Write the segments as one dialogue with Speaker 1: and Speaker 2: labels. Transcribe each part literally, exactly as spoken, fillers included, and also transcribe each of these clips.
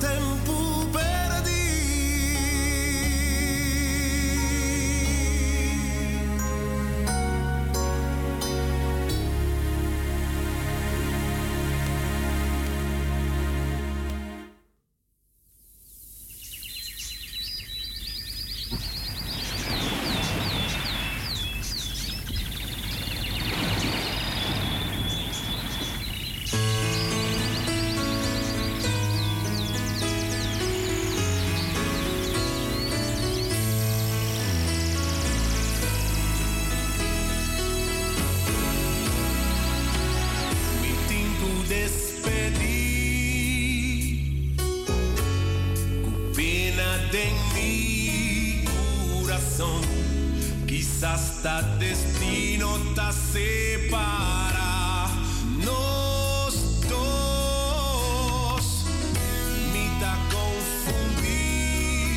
Speaker 1: tempo perdi. Hasta destino ta separa nos dos, me ta confundir,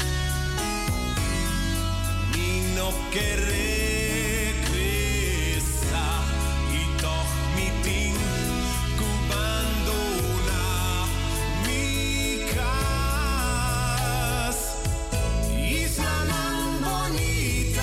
Speaker 1: me no querer regresar y toch me ting abandona mi casa, isla nan bonita.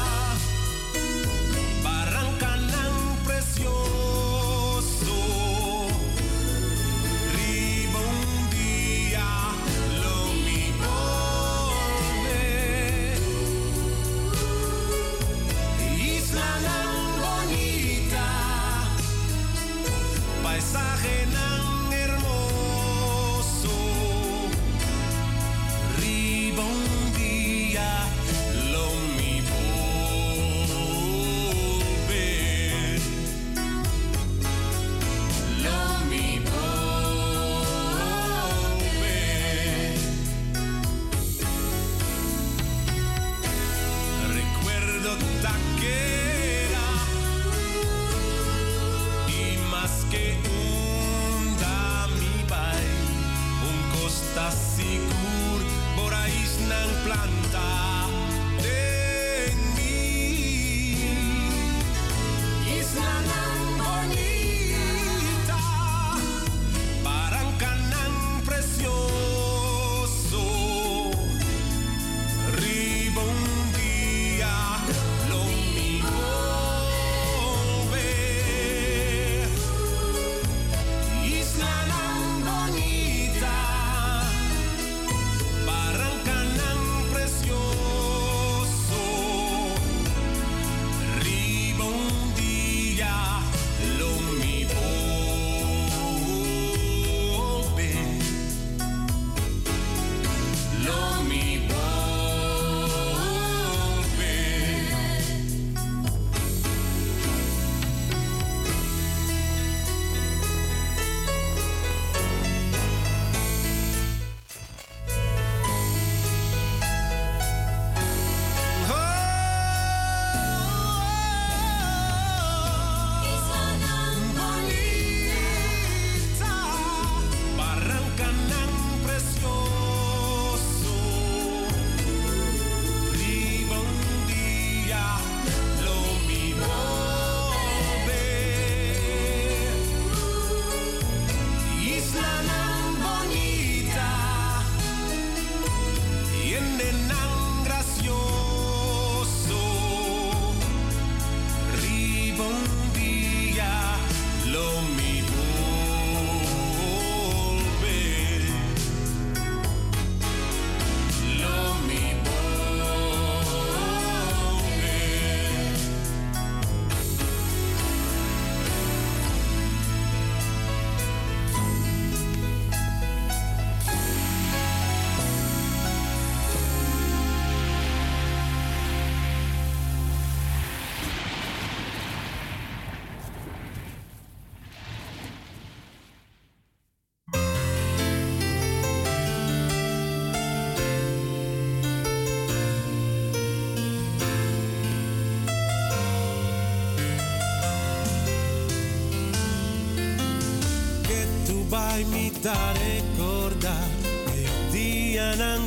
Speaker 2: da recordar que o dia não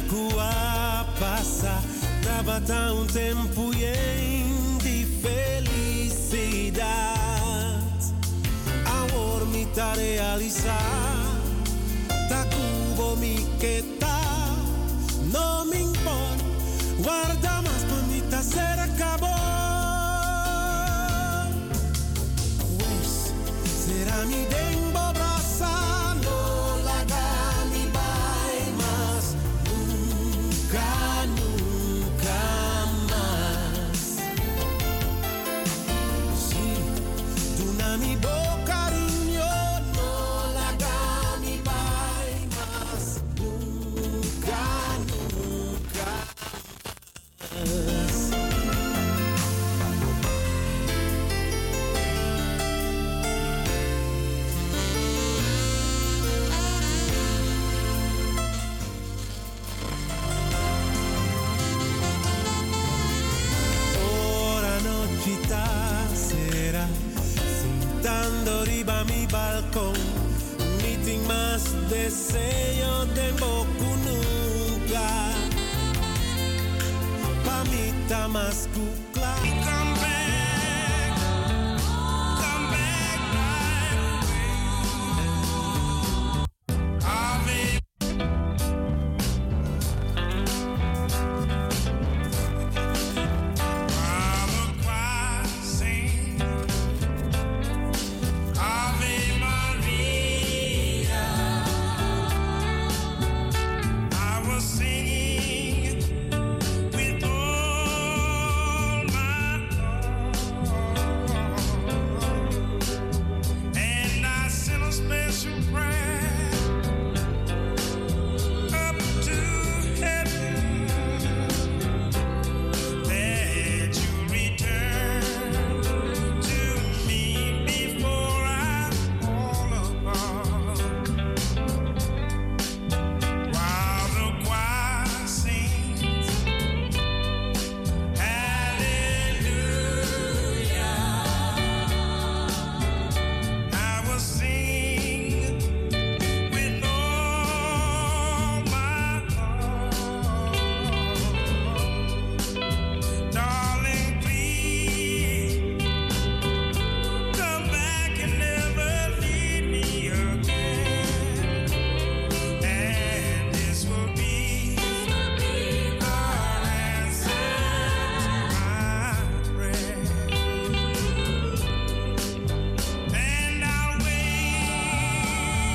Speaker 2: cua passa, trabata um tempo de felicidade. Amor me tá realizar, tá cubo mi está, no me importa. Guarda más bonita ser acabó. Pues será mi dengo brasa, no la haga ni vai más. Nunca, nunca más. Sí, tú na mi boca, niño, no la haga ni vai más. Nunca, nunca más. Ora nochita será sentando riba mi balcón, meeting más deseo de boku nunca. Pamita más kukla. Come back, come back right away. Ave. While the choir sing Ave Maria, I was singing with all my heart, and I sent a special prayer up to heaven that you return to me before I fall apart. While the choir sings hallelujah, I will sing with all my heart. Darling, please come back and never leave me again. And this will be our answer to my prayer. And I'll wait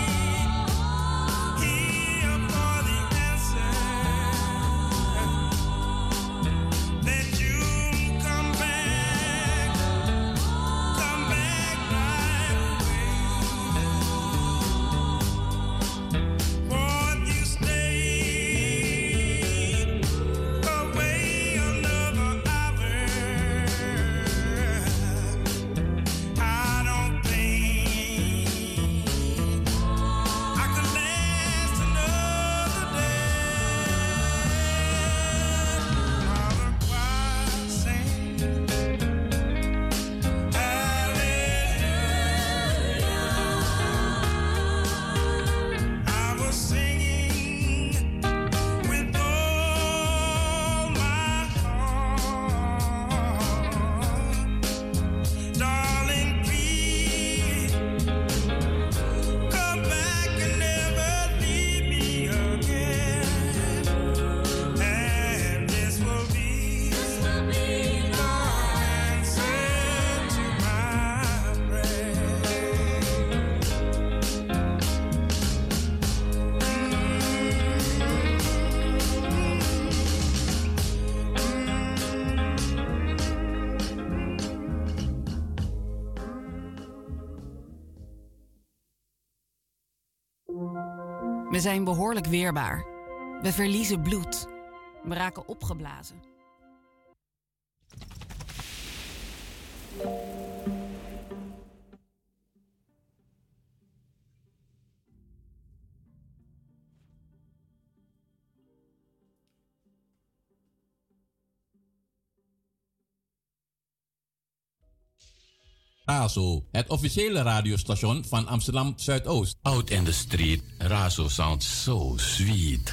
Speaker 2: here for the answer that you come back, come back right away. For you stayed away another hour, I don't think I could last another day. While the choir sings hallelujah, I was singing with all my heart. Darling, please come back and never leave me again. And this will be the answer to my prayer.
Speaker 3: We zijn behoorlijk weerbaar. We verliezen bloed. We raken opgeblazen.
Speaker 4: Razo, het officiële radiostation van Amsterdam Zuidoost.
Speaker 5: Out in the street, Razo sounds so sweet.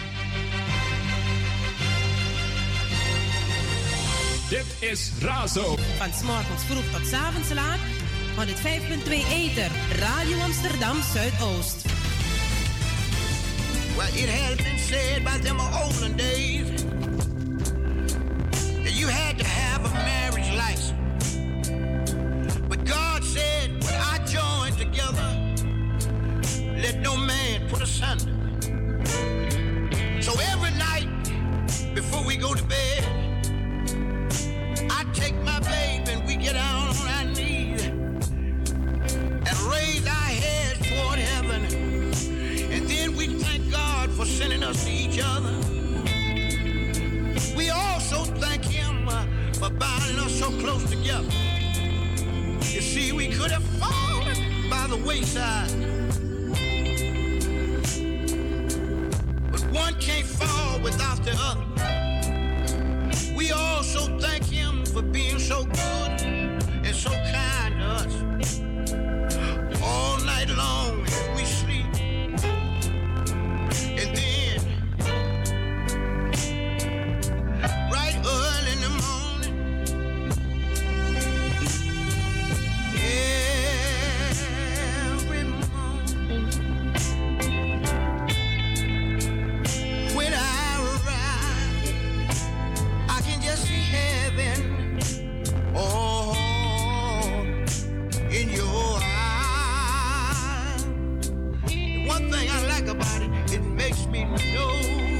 Speaker 6: Dit is Razo.
Speaker 7: Van 's morgens vroeg tot 's avonds laat. honderdvijf komma twee Ether. Radio Amsterdam Zuidoost.
Speaker 8: Well, it has been said by them olden days that you had to have a marriage license. But God said, what I joined together, let no man put asunder. So every night before we go to bed, I take my babe and we get down on our knees and raise our heads toward heaven. And then we thank God for sending us to each other. We also thank Him uh, for binding us so close together. You see, we could have fallen by the wayside, but one can't fall without the other. We also thank Him for being so good and so kind to us. All night long we sleep, and then right early in the morning, every morning when I rise, I can just see heaven, oh, in your eyes. One thing I like about it, it makes me know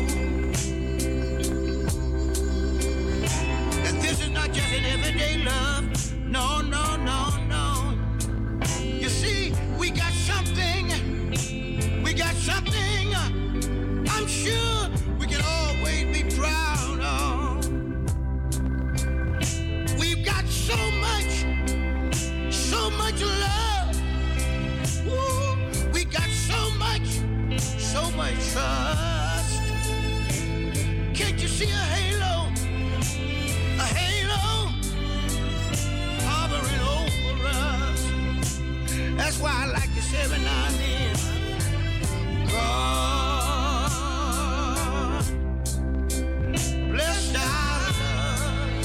Speaker 8: that this is not just an everyday love. No, no, no, no. You see, we got something, we got something I'm sure we can always be proud of. We've got so much, so much love. Woo. We got so much, so much trust. Can't you see a halo, a halo hovering over us? That's why I like to say every now and then, God bless our love.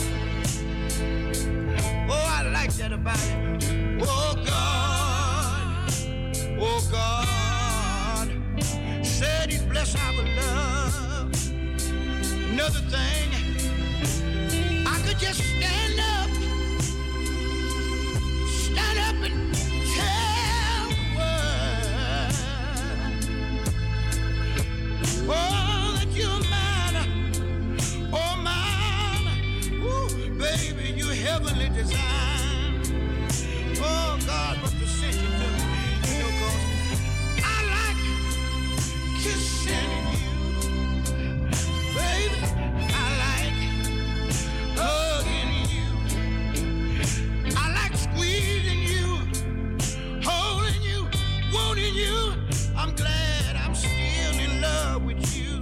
Speaker 8: Oh, I like that about it. Oh God, oh God, said He'd bless our love. Another thing, I could just stand up, stand up and tell the world, oh, that you're mine, oh mine, ooh, baby, you're heavenly designed. Oh God, must have sent you to me, you know, 'cause I like kissing you, baby. I like hugging you. I like squeezing you, holding you, wanting you. I'm glad I'm still in love with you.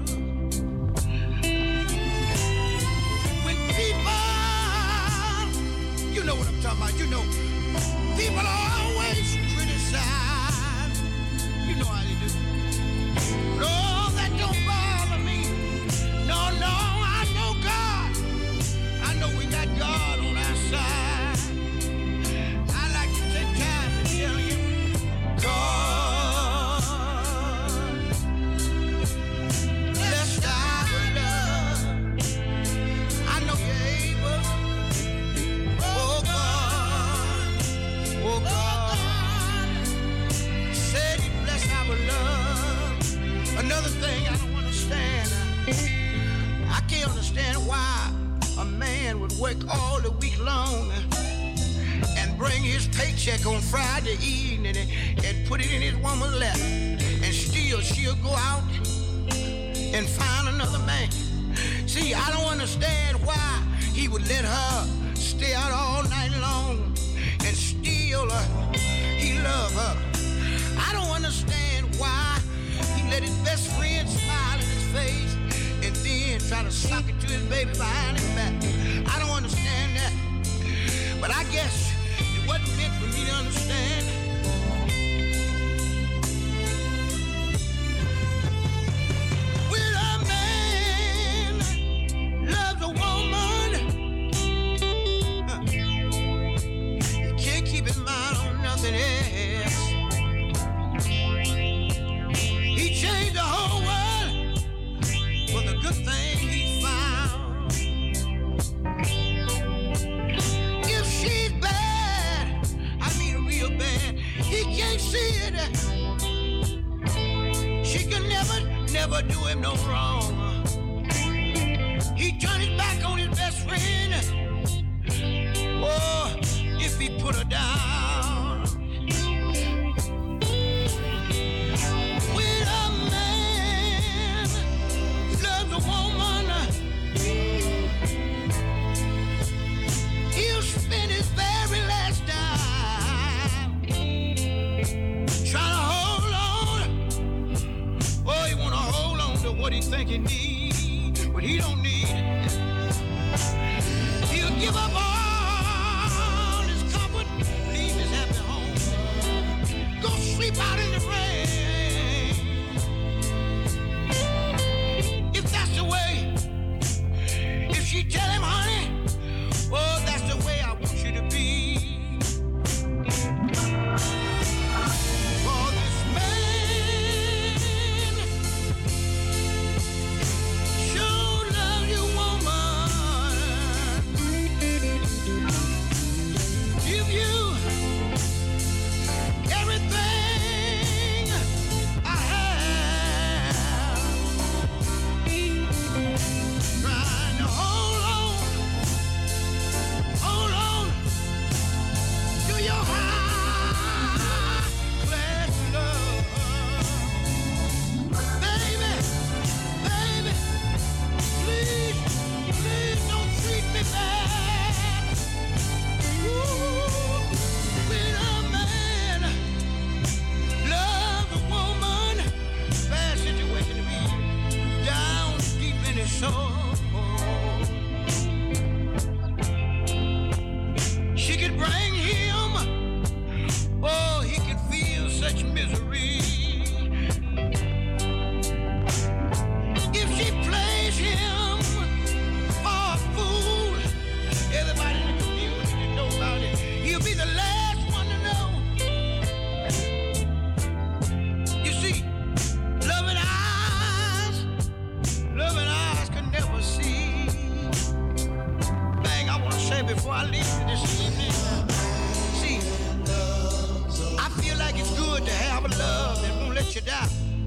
Speaker 8: When people, you know what I'm talking about, you know, people are always criticized. You know how they do. No, that don't bother me. No, no, I know God. I know we got God on our side. I like to take time to tell you, God bless our love. I know you're able. Oh God, oh God, said He'd bless our love. Another thing I don't understand, I can't understand why a man would work all the week long and bring his paycheck on Friday evening and, and put it in his woman's lap, and still she'll go out and find another man. See, I don't understand why he would let her stay out all night long and still uh, he love her. I don't understand why he let his best friend smile in his face and then try to sock it to his baby behind his back. I don't understand that. But I guess it wasn't meant for me to understand. When a man loves a woman, huh, he can't keep his mind on nothing else. He changed the whole world never do him no wrong. He turned his back on his best friend. Oh, if he put her down. When a man loves a woman, he'll spend his very last dime trying to hold on. Oh, he wanna hold on to what he think he needs, but he don't need it. He'll give up all his comfort, leave his happy home, go sleep out in the rain. If that's the way, if she tell him, honey, oh, that's the way I want you to be. For this man sure love you, woman. Give you everything I have. Trying to hold on, hold on to your high class love. Baby, baby, please, please don't treat me bad. Ooh, when a man loves a woman, bad situation to be down deep in his soul. She could bring him, oh, he could feel such misery. If she plays him for a fool, everybody in the community know about it. He'll be the last one to know. You see, loving eyes, loving eyes can never see. Thing I want to say before I leave you this evening. See, I feel like it's good to have a love that won't let you down.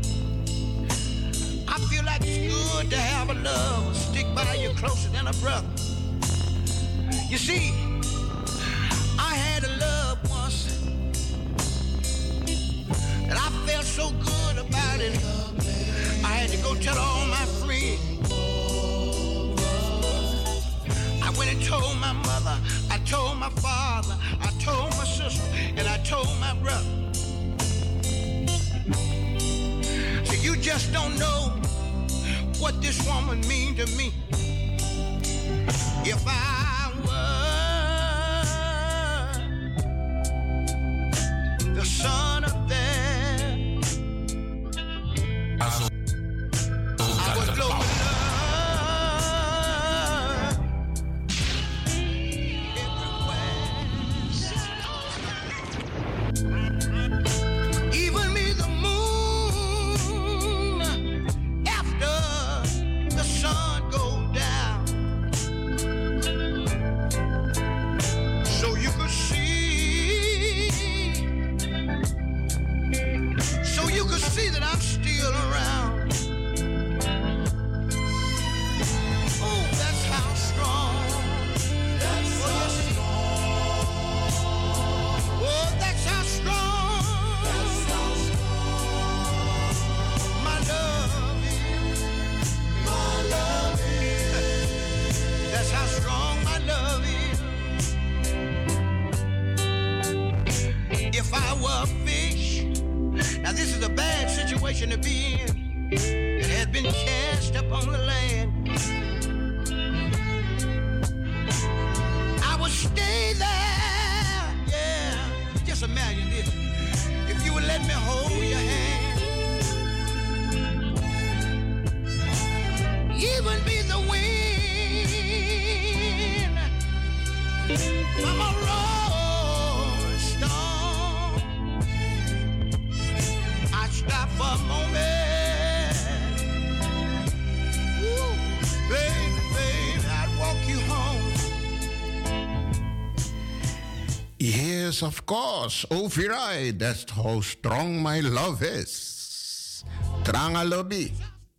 Speaker 8: I feel like it's good to have a love that stick by you closer than a brother. You see, I had a love once that I felt so good about it. I had to go tell all my friends. I went and told my mother, I told my father, I told my sister, and I told my brother. So you just don't know what this woman mean to me. If I were the son of that, I would blow my love everywhere. Even me, the moon, after the sun goes down, so you could see, so you could see that I'm still around. Oh, that's how strong. That's how strong. Oh, that's how strong. That's how strong. My love is. My love is. That's how strong my love is. If I were a fish, now this is a bad situation to be in. It had been cast upon the land. I would stay there. Yeah, just imagine this. If you would let me hold your hand, even be the wind from a rolling storm. I stop for a moment. Woo, baby, baby, I'd walk you home.
Speaker 9: Yes, of course. Ovirai, that's how strong my love is. Tranga lobby.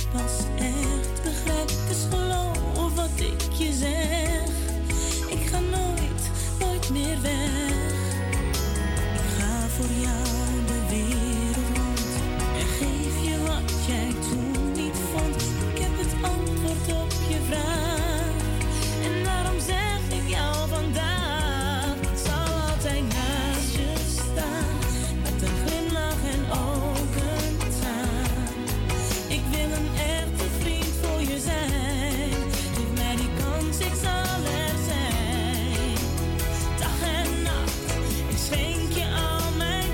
Speaker 10: pas echt begrijpt, dus geloof wat ik je zeg. Ik ga nooit, nooit meer weg. Ik ga voor jou de wereld rond en geef je wat jij toen niet vond. Ik heb het antwoord op je vraag en daarom zeg ik jou vandaag. Ik zal altijd naast je staan met een glimlach en ook een traan. Ik wil een echte vriend voor je zijn. Geef mij die kans, ik zal er zijn. Dag en nacht, ik schenk je al mijn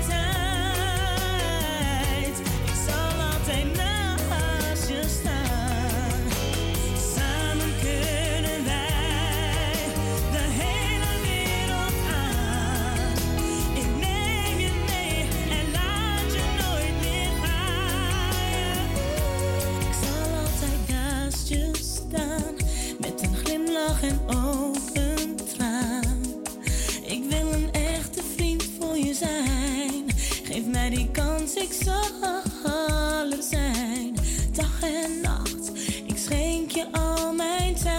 Speaker 10: tijd. Ik zal altijd naast je staan. Samen kunnen wij de hele wereld aan. Ik neem je mee en laat je nooit meer gaan. Ik zal altijd naast je staan met een glimlach en ook een traan. Ik wil een echte vriend voor je zijn. Geef mij die kans, ik zal er zijn. Dag en nacht, ik schenk je al mijn tijd.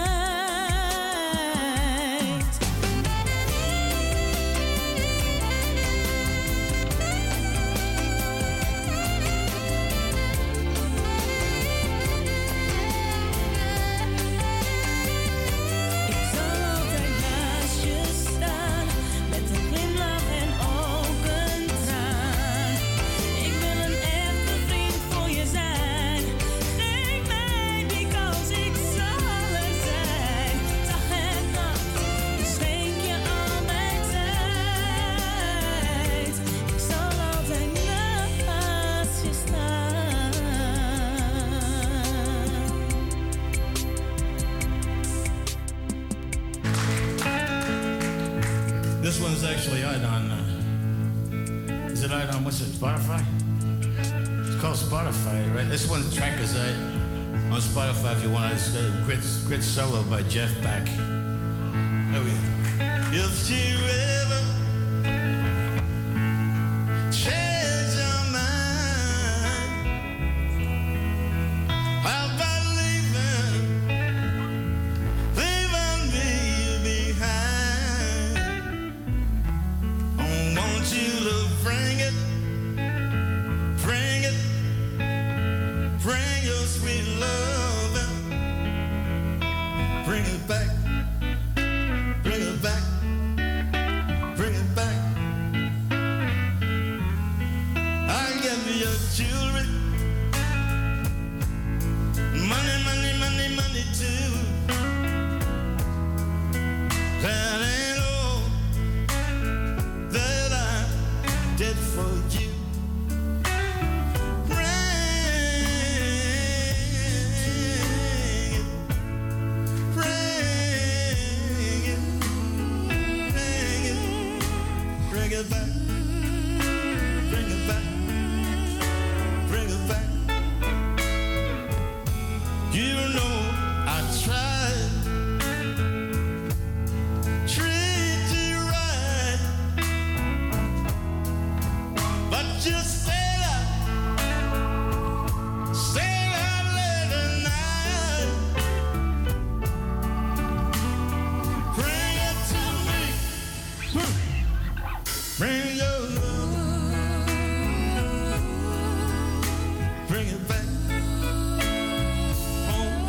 Speaker 10: Ik zal altijd naast je staan met een glimlach en ook een traan. Ik wil een echte vriend voor je zijn. Geef mij die kans, ik zal er zijn. Dag en nacht, ik schenk je al mijn tijd. Ik zal altijd naast je staan.
Speaker 11: This one's actually out on, uh, is it out on, what's it, Spotify? It's called Spotify, right? This one's track is out on Spotify if you want to. It's got a great, great solo by Jeff Beck. There we go. If you ever change your mind about leaving, leaving me behind, I want you to bring it, bring it, bring your sweet love, bring it back, bring it back, bring it back. I give you your jewelry, money, money, money, money too. That ain't all that I did for you. Bring it, bring it, bring it, bring it back, bring it back, bring it back. You know I tried, treat you right, but you stayed up, stayed up late at night. Bring it to me, bring your love, bring it back home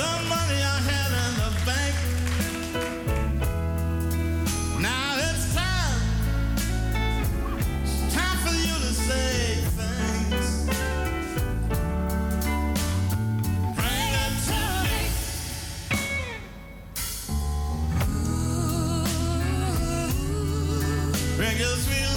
Speaker 11: the money I had in the bank. Now it's time, it's time for you to say thanks. Bring it to me. Bring your sweet